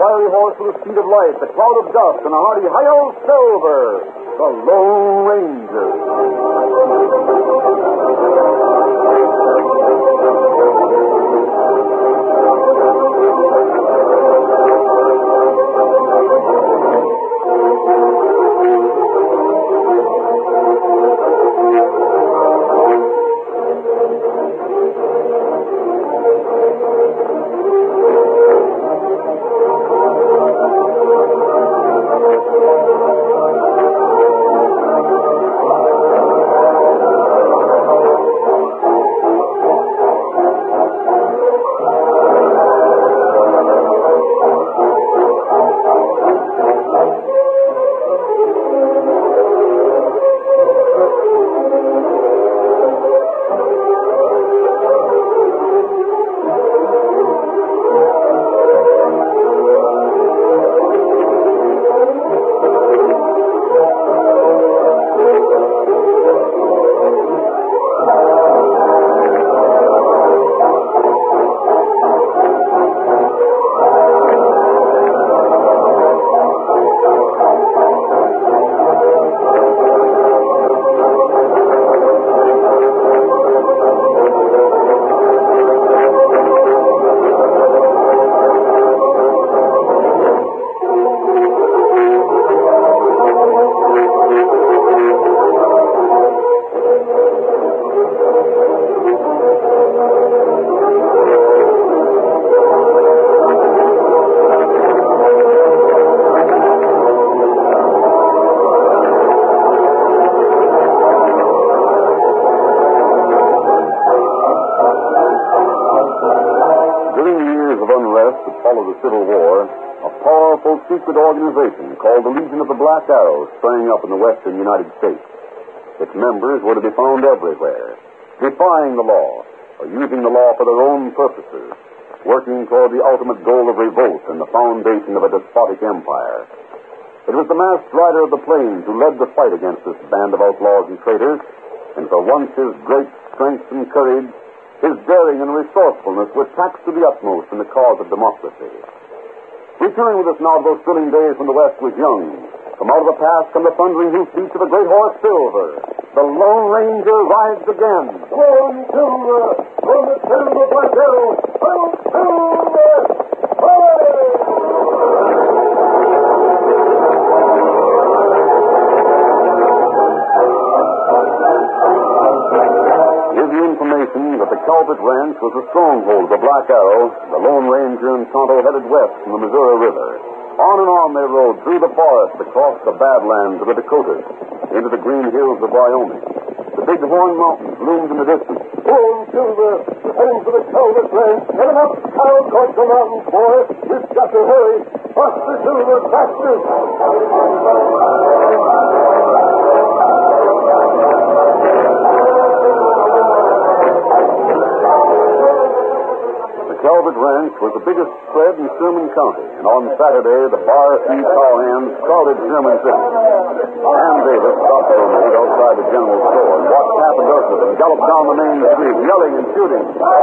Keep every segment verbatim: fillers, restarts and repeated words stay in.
fiery horse with the speed of light, the cloud of dust, and a hearty hi-yo Silver, the Lone Ranger. Secret organization called the Legion of the Black Arrow sprang up in the western United States. Its members were to be found everywhere, defying the law or using the law for their own purposes, working toward the ultimate goal of revolt and the foundation of a despotic empire. It was the masked rider of the plains who led the fight against this band of outlaws and traitors, and for once his great strength and courage, his daring and resourcefulness were taxed to the utmost in the cause of democracy. Returning with us now to those thrilling days when the West was young. From out of the past come the thundering hoofbeats of the great horse Silver. The Lone Ranger rides again. Lone Silver, from the Silver Black Arrow, Lone Silver, Give you information that the Calvert Ranch was the stronghold of the Black Arrow. The Lone Ranger and Tonto headed west from the Missouri River. On and on they rode through the forest, across the Badlands of the Dakotas, into the green hills of Wyoming. The Big Horn Mountains loomed in the distance. Lone Silver, heading for the Calvert Ranch. Get him up, Kyle, across the mountains, boy. You've got to hurry. Faster, Silver, faster. Calvert Ranch was the biggest spread in Sherman County, and on Saturday, the bar feed cowhands crowded Sherman City. Ann Davis stopped for a minute outside the general store and watched half a dozen of them gallop down the main street, yelling and shooting.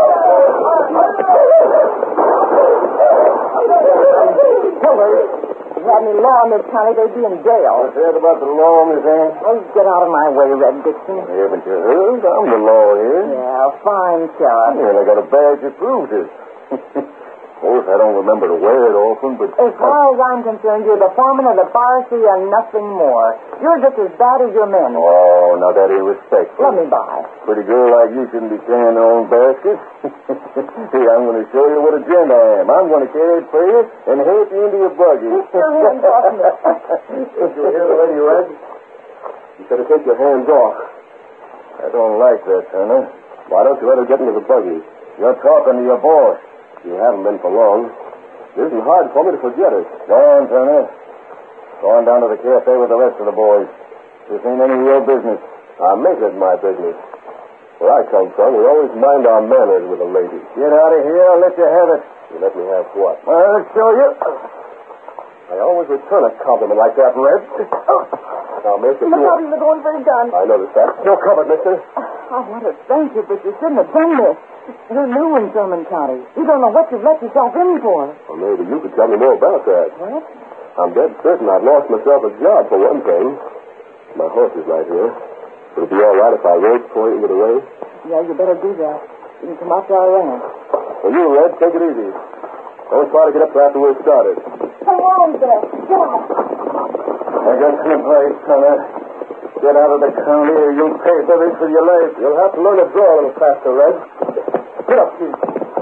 Silver, if you had any law in this county, they'd be in jail. What's that about the law, Miss Ann? Oh, get out of my way, Red Dixon. Haven't you heard? I'm the law here. Yeah, fine, Sheriff. Yeah, I got a badge that proves it. Of course, I don't remember to wear it often, but... As far as I'm concerned, you're the foreman of the pharmacy and nothing more. You're just as bad as your men. Oh, now that ain't respectful. Let me by. Pretty girl like you shouldn't be carrying her own basket. Here, I'm going to show you what a gent I am. I'm going to carry it for you and help you into your buggy. Keep your hands off me. Did you hear the lady, Red? You better take your hands off. I don't like that, Turner. Why don't you let her get into the buggy? You're talking to your boss. You haven't been for long. It isn't hard for me to forget it. Go on, Turner. Go on down to the cafe with the rest of the boys. This ain't any real business. I'll make it my business. Where I come from, we always mind our manners with a lady. Get out of here. I'll let you have it. You let me have what? I'll show you. I always return a compliment like that, Red. Now, make it Look out, he was going for his gun. I noticed that. You're covered, mister. I want to thank you, but you shouldn't have done this. You're new in Sherman County. You don't know what you've let yourself in for. Well, maybe you could tell me more about that. What? I'm dead certain I've lost myself a job, for one thing. My horse is right here. Would it be all right if I rode before you get away? Yeah, you better do that. You can come out to our ranch. Well, you, Red, take it easy. Don't try to get up till after we're started. Come on, there. Get out. I got some advice, fella. Get out of the county or you'll pay for this with your life. You'll have to learn to draw a little faster, Red. Get up, Chief.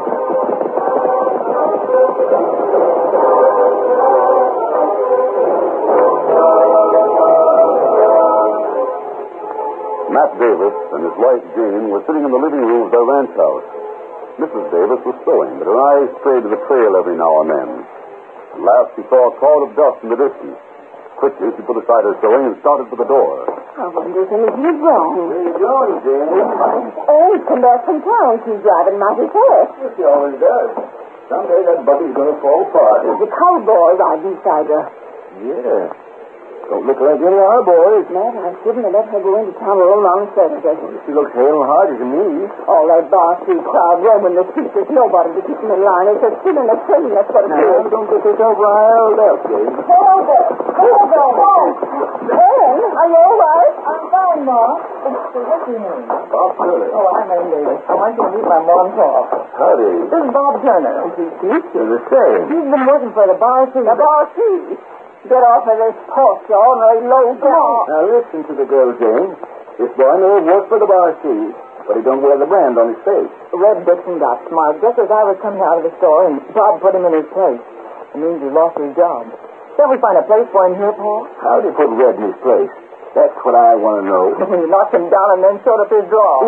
Matt Davis and his wife Jane were sitting in the living room of their ranch house. Missus Davis was sewing, but her eyes strayed to the trail every now and then. At last she saw a cloud of dust in the distance. Quickly she put aside her sewing and started for the door. I wonder if anything's wrong. Where you going, Jane? Oh, he's come back from town. She's driving mighty fast. Yes, she always does. Someday that buggy's going to fall apart. There's a cowboy riding beside her. Yeah. Don't look like any of our boys. Matt, I shouldn't have let her go into town alone on Saturday. She looks hale and hearty to me. All that Bar Street crowd roaming the streets. There's nobody to keep them in line. It's a sin and a train that's what it Now, is. don't get yourself riled up, Jane. Hold it. Hold on. Ellen, are you all right? I'm fine, Ma. What's your name? Bob Turner. Oh, I'm Ellen Davis. I want you to meet my mom, Paul. Howdy. This is Bob Turner. You're the same. He's been working for the Bar Street. The Bar Street? Get off of this horse, you ornery low down. Now, listen to the girl, Jane. This boy may have worked for the Bar Street, but he don't wear the brand on his face. Red Dixon got smart just as I was coming out of the store, and Bob put him in his place. It means he lost his job. Shall we find a place for him here, Paul? How did he put Red in his place? That's what I want to know. He knocked him down and then showed up his draw.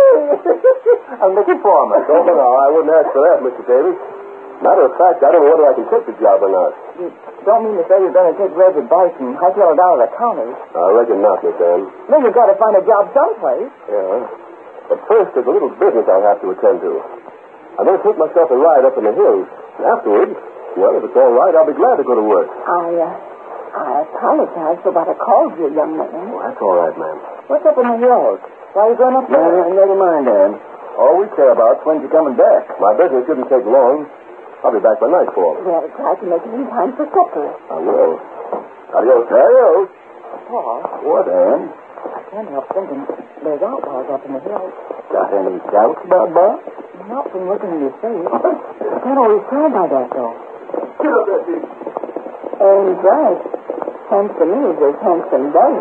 I'm looking for him. Oh, no, I wouldn't ask for that, Mister Davis. Matter of fact, I don't know whether I can take the job or not. You don't mean to say you're going to take Red's advice and hightail it down to the county? I reckon not, Miss Ann. Then you've got to find a job someplace. Yeah. But first, there's a little business I'll have to attend to. I'm going to take myself a ride up in the hills. Afterwards, well, if it's all right, I'll be glad to go to work. I, uh, I apologize for what I called you, young man. Oh, that's all right, ma'am. What's up in the hills? Why are you going up there? No, never mind, Ann. All we care about is when you're coming back. My business shouldn't take long. I'll be back by nightfall. Well, try to make it in time for supper. I will. Adios. Adios. Paul, What, Ann? I can't help thinking there's outlaws up in the hills. Got any doubts about Bob? Not from looking at your face. I can't always tell by that, though. Get up there, Steve. Ain't right. Handsome is as handsome does.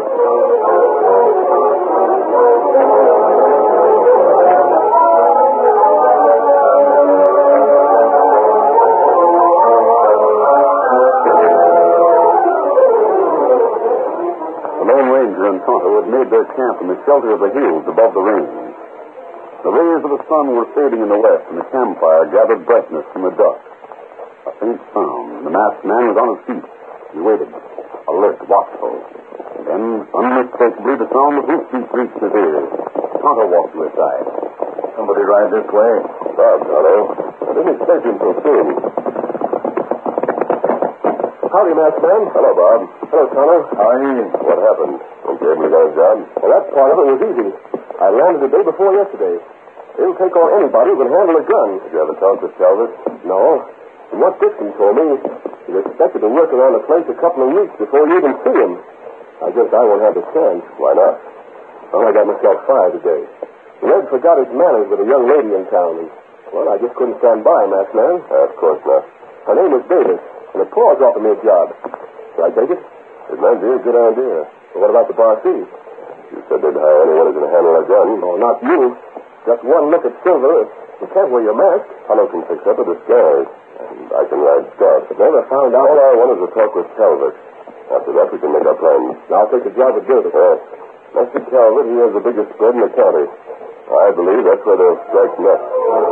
Tonto had made their camp in the shelter of the hills above the range. The rays of the sun were fading in the west, and the campfire gathered brightness from the dusk. A faint sound, and the masked man was on his feet. He waited, alert, watchful. Then, unmistakably, the sound of his feet reached his ears. Tonto walked to his side. Somebody ride this way. Bob, Tonto. I didn't expect him so soon. Howdy, masked man. Hello, Bob. Hello, Tonto. How are you? What happened? You gave me that job? Well, that part of it was easy. I landed the day before yesterday. They'll take on anybody who can handle a gun. Did you ever talk to Calvert? No. From what Dixon told me, he's expected to work around the place a couple of weeks before you even see him. I guess I won't have the chance. Why not? Well, I got myself fired today. Red forgot his manners with a young lady in town. And, well, I just couldn't stand by, masked man. Uh, of course not. Her name was Davis, and the Paws offered me a job. Should I take it? It might be a good idea. Well, what about the Bar Street? You said they'd hire anyone who can handle a gun. No, not you. Just one look at Silver. You can't wear your mask. Tonto can fix up a disguise. And I can ride Scout. But never found out. All I want is to talk with Calvert. After that, we can make our plans. I'll take the job at Davis. Yes. Mister Calvert, he has the biggest spread in the county. I believe that's where they'll strike next.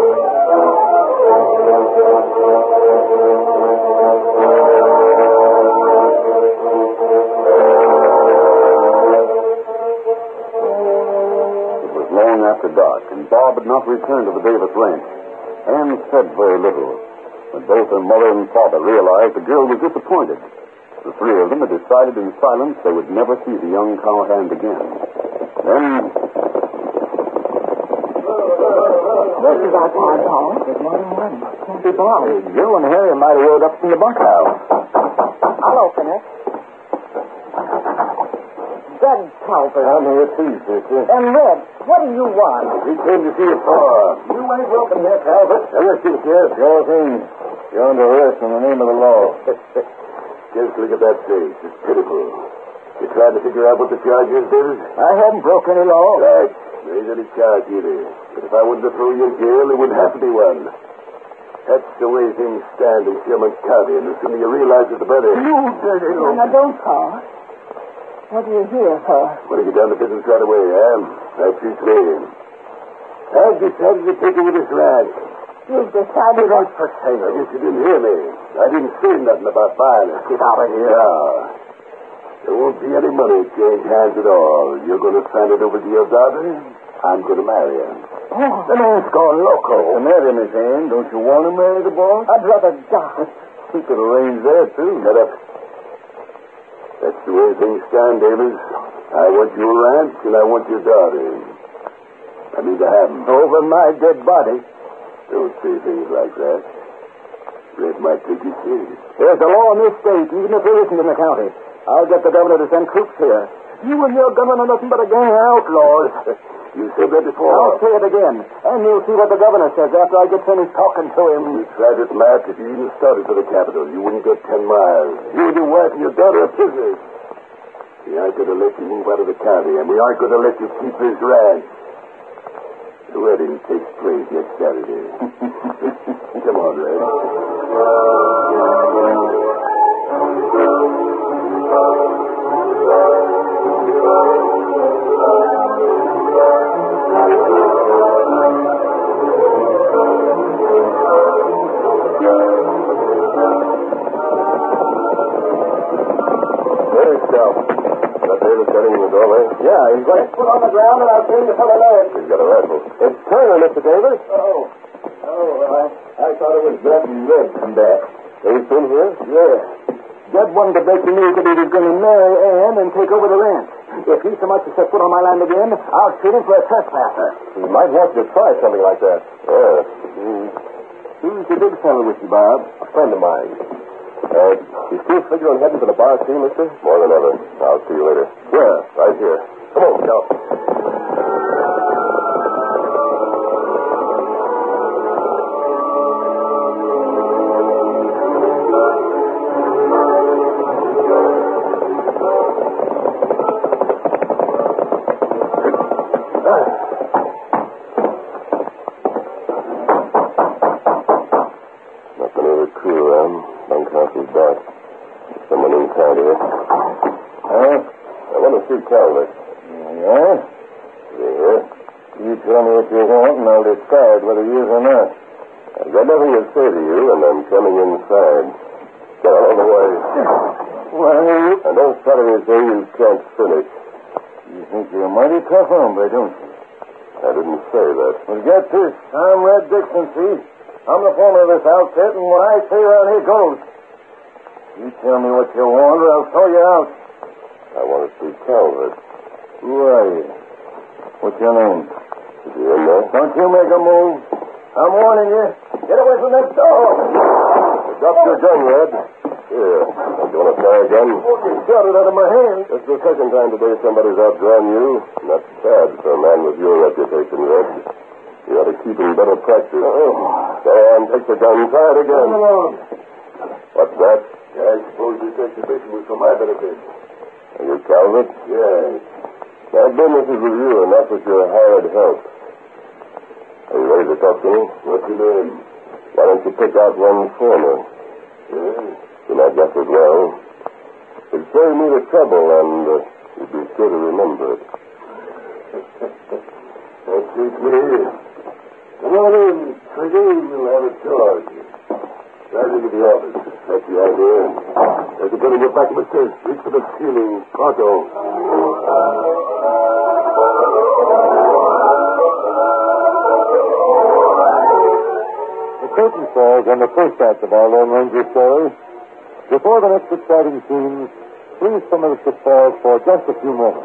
After dark, and Bob had not returned to the Davis ranch. Ann said very little. When both her mother and father realized, the girl was disappointed. The three of them had decided in silence they would never see the young cowhand again. Then... This is our time, Paul. There's more than one. Can't be Bob. Hey, Joe and Harry might have rode up from the bunkhouse. I'll open it. Judge Calvert. I'm here too, sister. And Red, what do you want? We came to see you for. You ain't welcome here, Calvert. Yes, yes, yes. Your thing. You're under arrest in the name of the law. Just look at that face. It's pitiful. You tried to figure out what the charge is, David? I haven't broke any law. Right. There ain't any charge either. But if I wanted to throw you in jail, there wouldn't have to be one. That's the way things stand in Sherman County, and the sooner you realize it, the better. You dirty little... Now, don't call. What are you here for? Want to get down to business right away, huh? That suits me. I've decided to take over this ranch. You've decided... Right for sale. I guess you didn't hear me. I didn't say nothing about buying it. Get out of here. Yeah. There won't be any money change hands at all. You're going to sign it over to your daughter. I'm going to marry her. Oh. The man's gone loco. The man in his hand. Don't you want to marry the boy? I'd rather die. He could arrange that, too. Shut up. That's the way things stand, Davis. I want your ranch, and I want your daughter. I mean to have them. Over my dead body. Don't say things like that. Red might take you serious. There's a law in this state, even if there isn't in the county. I'll get the governor to send troops here. You and your governor are nothing but a gang of outlaws. You said that before. I'll say it again. And you'll see what the governor says after I get finished talking to him. You tried it, Matt. If you even started for the capital, you wouldn't get ten miles. You and your wife and your daughter are prisoners. We aren't going to let you move out of the county, and we aren't going to let you keep this ranch. The wedding takes place next Saturday. Come on, Red. Yeah, he's got his foot on the ground, and I'll turn the fellow leg. He's got a rifle. It's Turner, Mister Davis. Oh. Oh, well, I, I thought it was Red and Red come back. He's been here? Yeah. Jed wanted to break the news that he was going to marry Ann and take over the ranch. If he so much as set foot on my land again, I'll shoot him for a trespasser. He might want you to try something like that. Yeah. Mm. Who's the big fellow with you, Bob? A friend of mine. Uh, you still figure on heading for the bar scene, mister? More than ever. I'll see you later. Where? Right here. Come on, Cal. Nothing of the crew around. Bunkhouse is dark. There's someone inside here. Huh? I want to see Calvert. Yeah? Is he here? You tell me what you want, and I'll decide whether he is or not. I've got nothing to say to you, and I'm coming inside. Get out of the way. Well, you... And don't start anything you can't finish. You think you're a mighty tough hombre, don't you? I didn't say that. Well, get this. I'm Red Dixon, see? I'm the foreman of this outfit, and what I say around here goes. You tell me what you want, or I'll throw you out. I want to see Calvert. Who are you? What's your name? Is he in there? Don't you make a move. I'm warning you. Get away from that door. Drop your gun, Red. Here. Don't you want to try again? Oh, you shot it out of my hand. This is the second time today somebody's outdrawn you. And that's bad for a man with your reputation, Red. You ought to keep in better practice. Oh. Go on, take the gun. Try it again. Come on. What's that? Yeah, I suppose this exhibition was for my benefit. Are you Calvert? Yes. My business is with you, and not with your hired help. Are you ready to talk to me? What's your name? Why don't you pick out one for me? Yes. Then I guess it well. It'd save me the trouble, and uh, you'd be sure to remember it. That suits me. Come on in, Trigger. We'll have a talk. Right into the office. That's the idea. There's a gun in your back, mister. Reach for the ceiling. Pronto. The curtain falls on the first act of our Lone Ranger story. Before the next exciting scenes, please permit us to pause for just a few moments.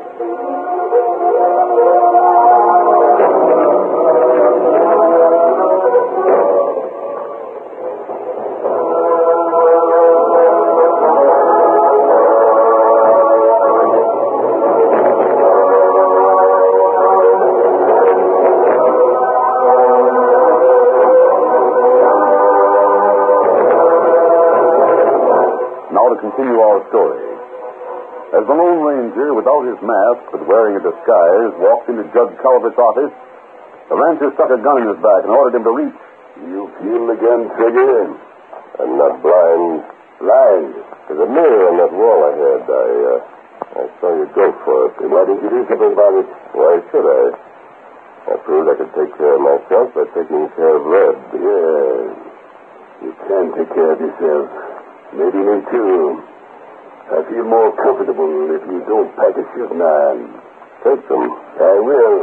now to continue our story. As the Lone Ranger, without his mask but wearing a disguise, walked into Judge Calvert's office, the rancher stuck a gun in his back and ordered him to reach. You feel the gun trigger? I'm not blind. Blind? There's a mirror on that wall ahead. I, uh, I saw you go for it. Why didn't you do something about it? Why should I? I proved I could take care of myself by taking care of Red. Yeah. You can take care of yourself. Maybe me, too. I feel more comfortable if you don't pack a shooting iron. Take them. I will.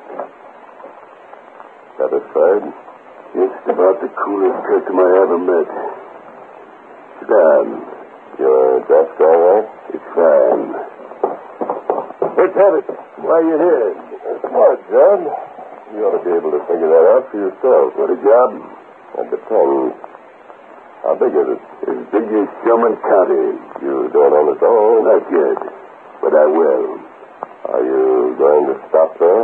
Satisfied? Just about the coolest customer I ever met. Sit down. Your desk all right? It's fine. Let's have it. Why are you here? Smart, John. You ought to be able to figure that out for yourself. What a job? That depends. How big is it? As big as Sherman County. You don't own it all? Not yet, but I will. Are you going to stop there?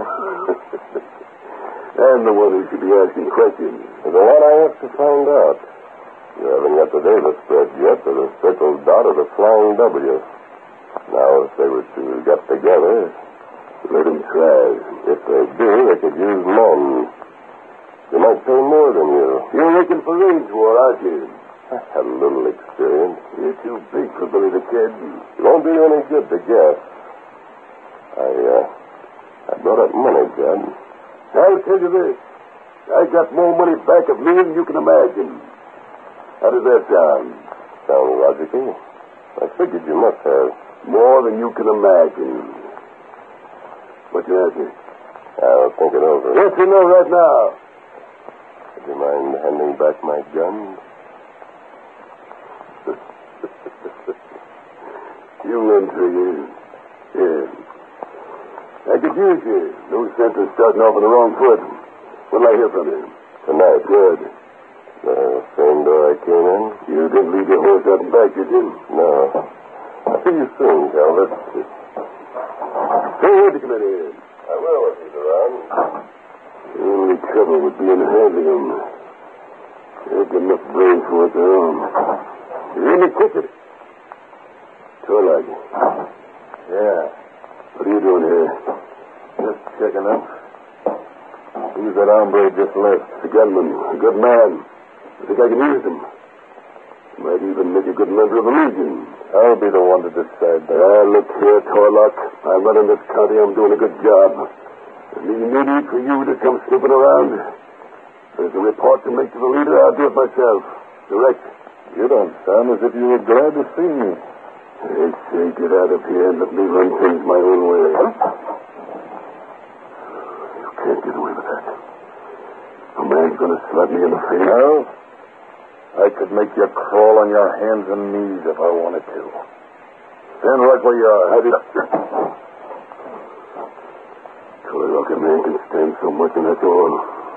I'm the one who should be asking questions. The one I have to find out. You haven't got the Davis spread yet, or the circled dot, or the flying W. Now, if they were to get together, let them try. If they do, they could use men. They might pay more than you. You're looking for range war, aren't you? I had a little experience. You're too big for Billy the Kid. It won't do you any good to guess. I, uh, I brought up money, Judd. I'll tell you this. I got more money back of me than you can imagine. How does that sound? Sound logical? I figured you must have. More than you can imagine. What's your answer? I'll think it over. Yes or no right now? Would you mind handing back my gun? You win, Trigger. Yeah. I could use you. No sense in starting off on the wrong foot. When'll I hear from you? Tonight. Good. The same door I came in? You didn't leave your horse out and back, did you? No. I'll see you soon, Calvert. Say, where'd you come in here? I will if he's around. The only trouble would be in handling him. I've got enough brains for it, though. You're in the kitchen. Torlag. Yeah. What are you doing here? Just checking up. Who's that hombre just left? A gunman. A good man. I think I can use him. Might even make a good member of the Legion. I'll be the one to decide that. Ah, look here, Torlock. I'm running this county. I'm doing a good job. There's no need for you to come snooping around. There's a report to make to the leader. I'll do it myself. Direct. You don't sound as if you were glad to see me. I say, get out of here and let me run things my own way. You can't get away with that. A man's going to slap me in the face. No? I could make you crawl on your hands and knees if I wanted to. Stand right where you are. How did... Torlock, a man can stand so much, and that's all.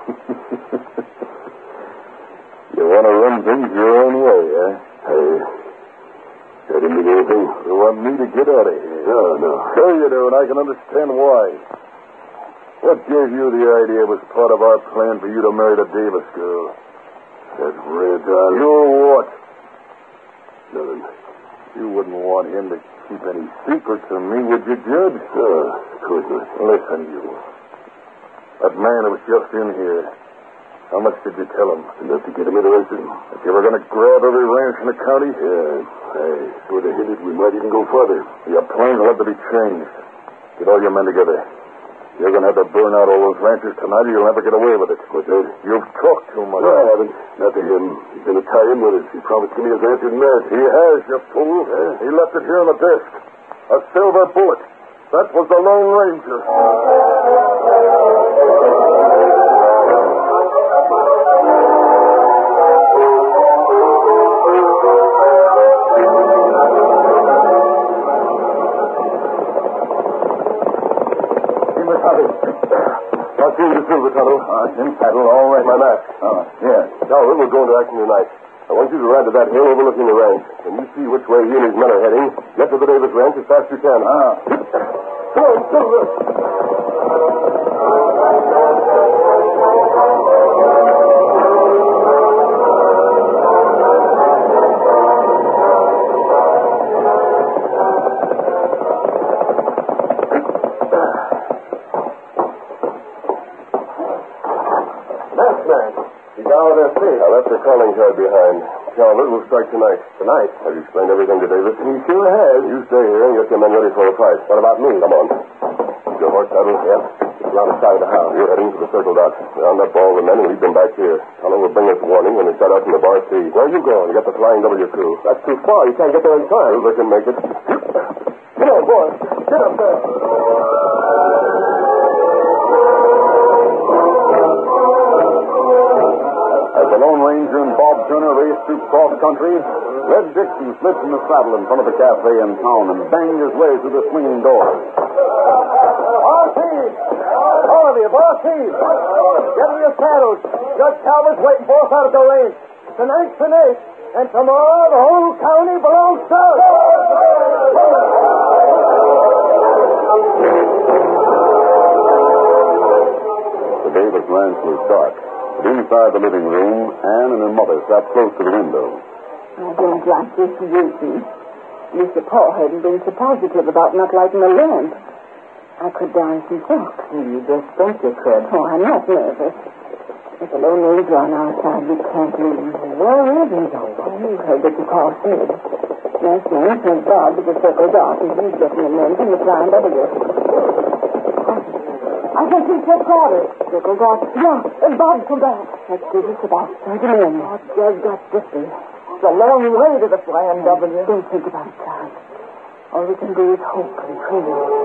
You want to run things your own way, eh? Hey, I didn't mean anything. You want me to get out of here? No, no. Sure you do, and I can understand why. What gave you the idea it was part of our plan for you to marry the Davis girl? That Red, uh... You what? Nothing. You wouldn't want him to keep any secrets from me, would you, Judge? No, of course not. Listen, you. That man who was just in here, how much did you tell him? Enough to get him arrested. If you were going to grab every ranch in the county? Yeah, I sort of hinted we might even go further. Your plans will have to be changed. Get all your men together. You're going to have to burn out all those ranches tonight or you'll never get away with it. What's that? You've talked too much. No, I haven't. Not to him. He's going to tie in with us. He promised to me his answer in that. He has, you fool. Yeah? He left it here on the desk. A silver bullet. That was the Lone Ranger. I'll see you the silver tunnel. Uh, in saddle, all right. My mask. Oh, yeah. Calvert, we'll go into action tonight. I want you to ride to that hill overlooking the ranch. When you see which way he and his men are heading, get to the Davis ranch as fast as you can. Ah. Come on, Silver. calling card behind. Calvert will strike tonight. Tonight? Have you explained everything to Davis? He sure has. You stay here and get your men ready for a fight. What about me? Come on. Your horse saddle? Yep. It's around the side of the house. You're heading for the circle dot. Round up all the men and lead them back here. Tonto will bring us warning when they start out from the Bar C. Where are you going? You got the Flying W crew. That's too far. You can't get there in time. They can make it. Come on, boys. Get up there. As the Lone Ranger and Bob Turner raced through cross country, Red Dixon slid from the saddle in front of the cafe in town and banged his way through the swinging doors. Boss Eve! All of you, Boss Eve! Get in your saddles. Judge Calvert's waiting for us out at the range. Tonight's tonight, and tomorrow the whole county belongs to us. The Davis ranch was dark. But inside the living room, Anne and her mother sat close to the window. I don't like this waiting. Mister Paul hadn't been so positive about not lighting the lamp. I could die some talk. You just think you could. Oh, I'm not nervous. With the Lone Ranger on our side, we can't lose. Where is he, though? Oh, you heard what the Paul said. Last night, sent Bob to the circle dot, and he's getting the men from the Flying W. I think he's just Carter. Circle dot. Yeah, and Bob come back. That gives us about thirty men. Oh, Judge got fifty. It's a long way to the Flying W. Don't think about it, Todd. All we can do is hope and pray.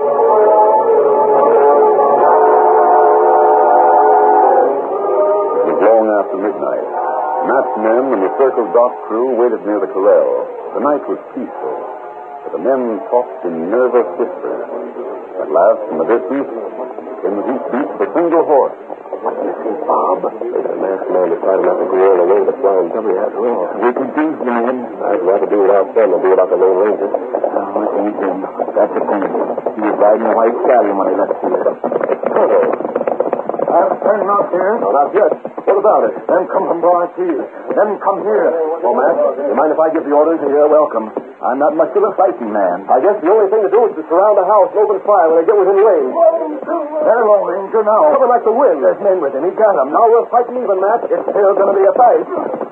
It was long after midnight. Matt's men and the Circle Dot crew waited near the corral. The night was peaceful, but the men talked in nervous whispers. At last, in the distance, came the hoofbeats of a single horse. What do you think, Bob? There's a masked man decided not to go all the way to the Flying W after all. We could do, man. I'd rather do without them than do without the Lone Ranger. Oh, it ain't him. That's the thing. He was riding a white stallion when I left here. Tonto. I'm turning out here. No, not yet. What about it? Them come from Bar C. Them come here. Well, Matt, you mind if I give the orders? You're welcome. I'm not much of a fighting man. I guess the only thing to do is to surround the house and open fire when they get within range. They're Lone Ranger now. Coming like the wind. There's men with him. He got them. Now we're fighting even, Matt. It's still going to be a fight.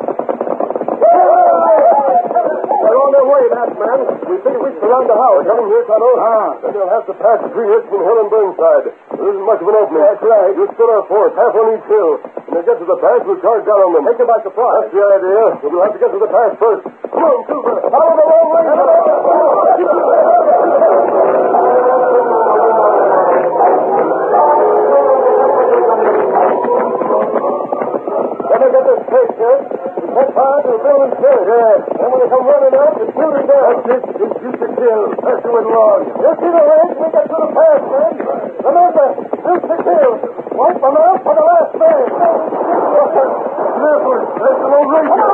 They're on their way, Matt, man. We think we surround the house. Coming here, Tonto. Ah. Then they'll have to pass between Richmond Hill and Burnside. There isn't much of an opening. That's right. You split our force, half on each hill. When they get to the pass, we'll charge down on them. Take them by surprise. That's the idea. But we'll have to get to the pass first. Come on, Silver. Follow the Lone Ranger. Let me get this straight, sir. We set fire to the building first. Yes. Then when they come running out, the shooting down. That's it. Just shoot to kill. Pressure with long. You'll see the range when we get to the pass, man. Remember, shoot to kill. Wipe them out for the last man. Careful. There's the Lone Ranger.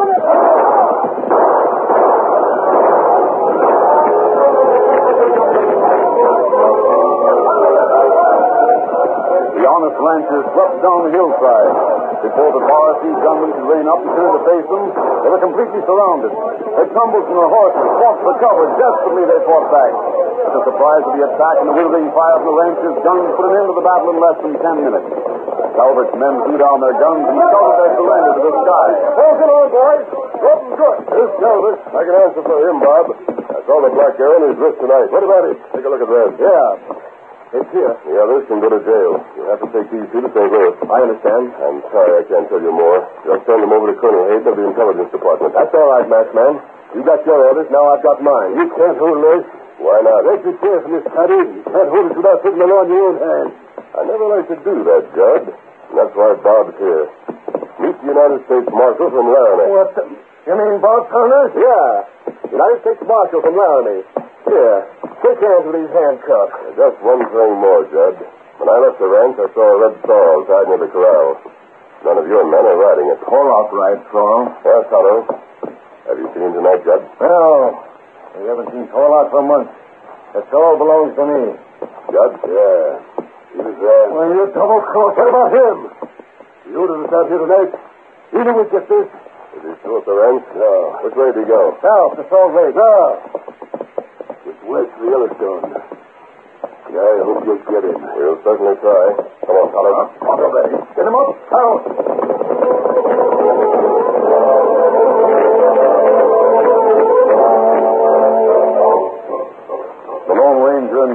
The honest ranchers swept down the hillside. Before the Bar C gunmen could rein up and turn to face them, they were completely surrounded. They tumbled from their horses, fought for cover. Desperately, they fought back. But the surprise of the attack and the withering fire from the ranchers' guns put an end to the battle in less than ten minutes. Calvert's men threw down their guns and shouted their surrender to the sky. Hold it on, boys. Good and good. Here's Calvert. I can answer for him, Bob. I saw the black arrow in his wrist tonight. What about it? Take a look at that. Yeah. It's here. The others can go to jail. You have to take these two to Saint Louis. I understand. I'm sorry I can't tell you more. Just send them over to Colonel Hayden of the Intelligence Department. That's all right, Masked Man. You got your orders, now I've got mine. You can't hold this. Why not? Take your chair from this cutty. You can't hold it without putting it on your own hand. I never like to do that, Judd. And that's why Bob's here. Meet the United States Marshal from Laramie. What the... You mean Bob Turner? Yeah. United States Marshal from Laramie. Here. Shake hands with these handcuffs. Just one thing more, Judd. When I left the ranch, I saw a red sorrel tied near the corral. None of your men are riding it. All off right, Sorrel. Yes, Tonto. Have you seen him tonight, Judd? No. We haven't seen Sorrel out for months. The sorrel belongs to me. Judd? Yeah. He was there. Well, you double-crossed. What about him? The orders us out here tonight. He knew we'd get this. Is he still at the ranch? No. Which way did he go? South to Salt Lake. South. It's west of the Yellowstone. Yeah, I hope you'll get him. We'll certainly try. Come on, Tonto. Tonto, Betty. Get him up. Out.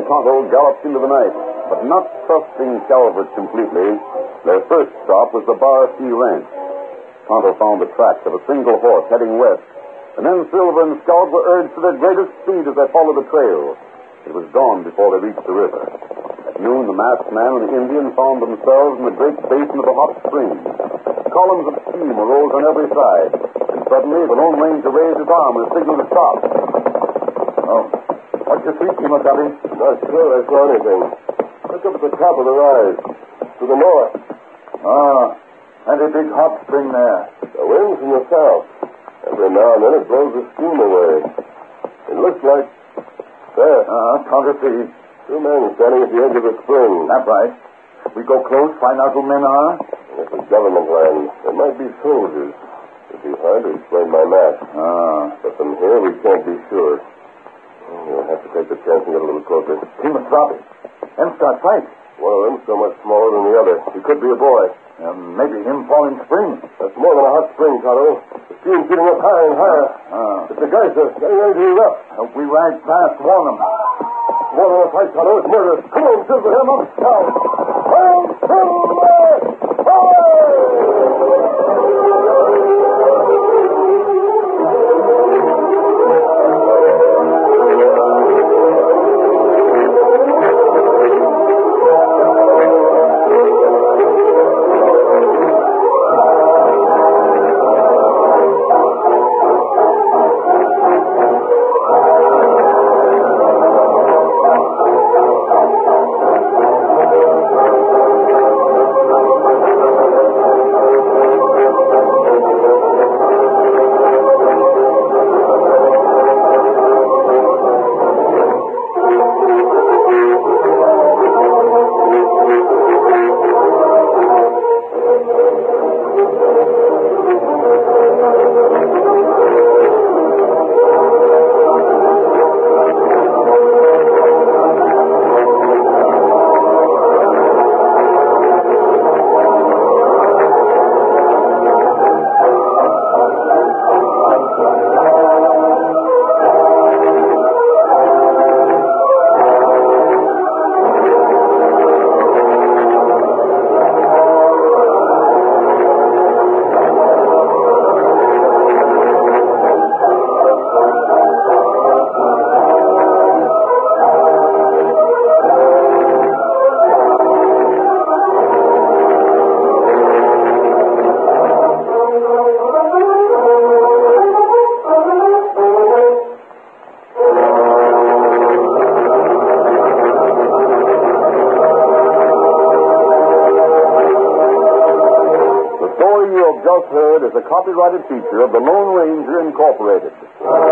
and Tonto galloped into the night. But not trusting Calvert completely, their first stop was the Bar C Ranch. Tonto found the tracks of a single horse heading west, and then Silver and Scout were urged to their greatest speed as they followed the trail. It was dawn before they reached the river. At noon, the masked man and the Indian found themselves in the great basin of a hot spring. Columns of steam arose on every side, and suddenly the Lone Ranger raised his arm as a signal to stop. Oh, what you see, Kimasabi? Not sure I saw anything. Look up at the top of the rise, to the north. Ah, and a big hot spring there. The wind's from the south. Every now and then it blows the steam away. It looks like... There. Uh-huh, can't you see? Two men standing at the edge of the spring. That's right. We go close, find out who men are? This is government land. There might be soldiers. It'd be hard to explain by map. Ah. But from here we can't be sure. We'll have to take the chance and get a little closer. He must drop it. Them start fight. One of them so much smaller than the other. He could be a boy. Um, maybe him falling spring. That's more than a hot spring, Tonto. The steam's getting up higher and higher. Ah. It's the geyser getting ready to erupt. Hope we ride fast, warn them. More than a fight, Tonto. It's murder. Come on, Silver. Him up. Down. Down, Silver! Just heard is a copyrighted feature of the Lone Ranger Incorporated.